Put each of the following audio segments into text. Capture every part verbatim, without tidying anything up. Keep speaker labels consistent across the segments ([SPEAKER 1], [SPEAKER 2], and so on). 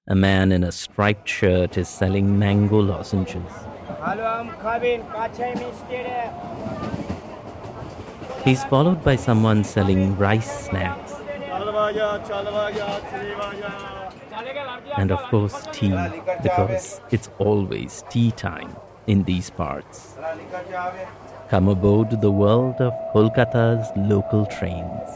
[SPEAKER 1] A man in a striped shirt is selling mango lozenges. He's followed by someone selling rice snacks. And of course tea, because it's always tea time in these parts. Come aboard the world of Kolkata's local trains.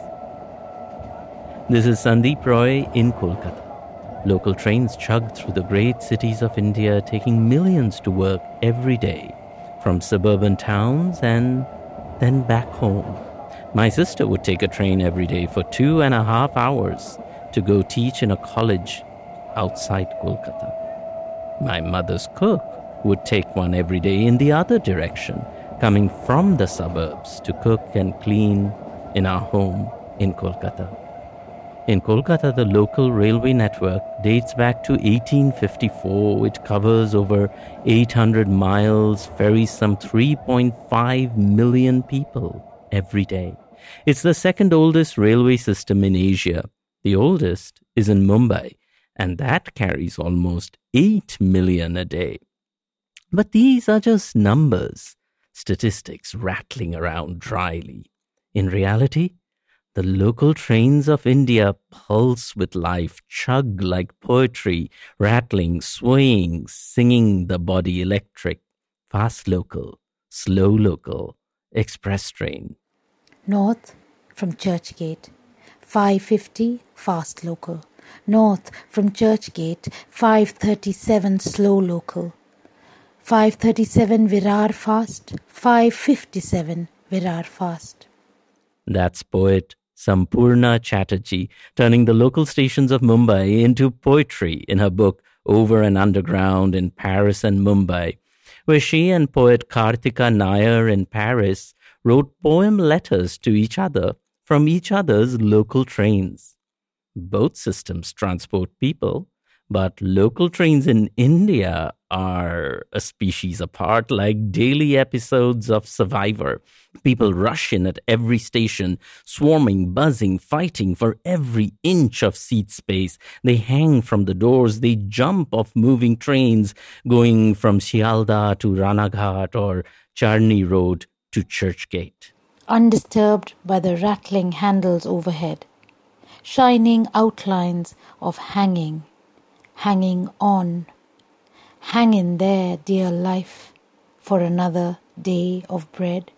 [SPEAKER 1] This is Sandeep Roy in Kolkata. Local trains chug through the great cities of India, taking millions to work every day, from suburban towns and then back home. My sister would take a train every day for two and a half hours to go teach in a college outside Kolkata. My mother's cook would take one every day in the other direction, coming from the suburbs to cook and clean in our home in Kolkata. In Kolkata, the local railway network dates back to eighteen fifty-four. It covers over eight hundred miles, ferries some three point five million people every day. It's the second oldest railway system in Asia. The oldest is in Mumbai, and that carries almost eight million a day. But these are just numbers, statistics rattling around dryly. In reality, the local trains of India pulse with life, chug like poetry, rattling, swaying, singing the body electric. Fast local, slow local, express train.
[SPEAKER 2] North from Churchgate, five fifty, fast local. North from Churchgate, five thirty-seven, slow local. five thirty-seven, Virar fast, five fifty-seven, Virar fast.
[SPEAKER 1] That's poet Sampurna Chatterjee turning the local stations of Mumbai into poetry in her book Over and Underground in Paris and Mumbai, where she and poet Kartika Nair in Paris wrote poem letters to each other from each other's local trains. Both systems transport people, but local trains in India are a species apart, like daily episodes of Survivor. People rush in at every station, swarming, buzzing, fighting for every inch of seat space. They hang from the doors, they jump off moving trains going from Sialda to Ranaghat or Charni Road to Churchgate.
[SPEAKER 2] Undisturbed by the rattling handles overhead, shining outlines of hanging, hanging on. Hang in there, dear life, for another day of bread.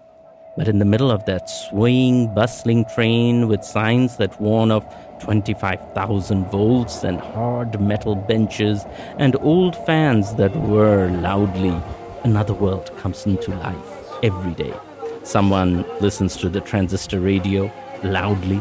[SPEAKER 1] But in the middle of that swaying, bustling train with signs that warn of twenty-five thousand volts and hard metal benches and old fans that whir loudly, another world comes into life every day. Someone listens to the transistor radio loudly.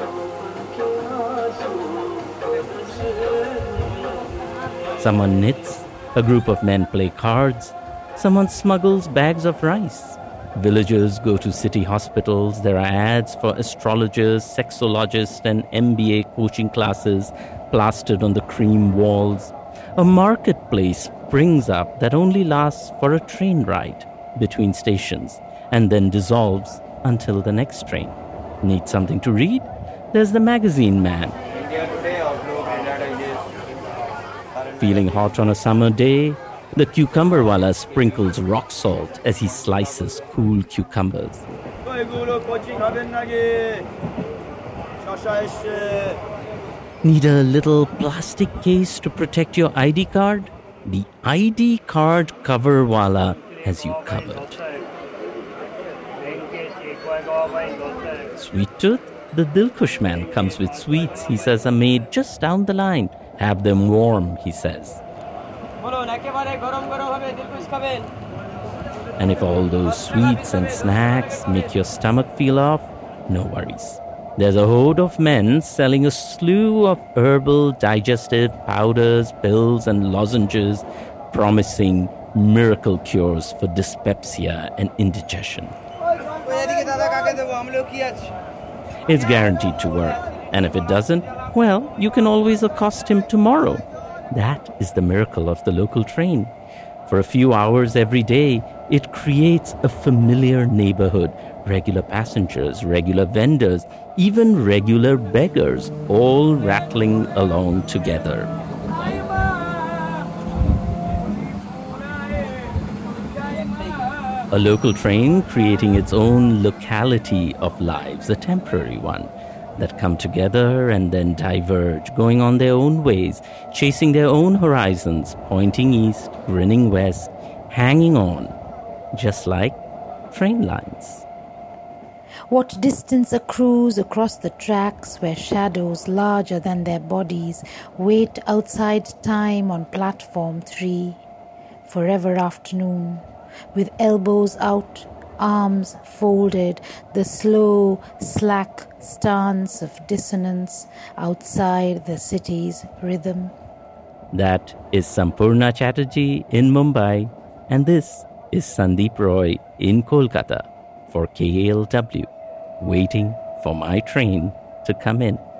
[SPEAKER 1] Someone knits. A group of men play cards. Someone smuggles bags of rice. Villagers go to city hospitals. There are ads for astrologers, sexologists, and M B A coaching classes plastered on the cream walls. A marketplace springs up that only lasts for a train ride between stations and then dissolves until the next train. Need something to read? There's the magazine man. Feeling hot on a summer day? The cucumber wala sprinkles rock salt as he slices cool cucumbers. Need a little plastic case to protect your I D card? The I D card cover wala has you covered. Sweet tooth? The Dilkush man comes with sweets he says are made just down the line. Have them warm, he says. And if all those sweets and snacks make your stomach feel off, no worries. There's a horde of men selling a slew of herbal digestive powders, pills, and lozenges, promising miracle cures for dyspepsia and indigestion. It's guaranteed to work. And if it doesn't, well, you can always accost him tomorrow. That is the miracle of the local train. For a few hours every day, it creates a familiar neighborhood. Regular passengers, regular vendors, even regular beggars, all rattling along together. A local train creating its own locality of lives, a temporary one, that come together and then diverge, going on their own ways, chasing their own horizons, pointing east, grinning west, hanging on, just like train lines.
[SPEAKER 2] What distance accrues across the tracks where shadows larger than their bodies wait outside time on platform three, forever afternoon, with elbows out, arms folded, the slow, slack stance of dissonance outside the city's rhythm.
[SPEAKER 1] That is Sampurna Chatterjee in Mumbai, and this is Sandeep Roy in Kolkata for K A L W, waiting for my train to come in.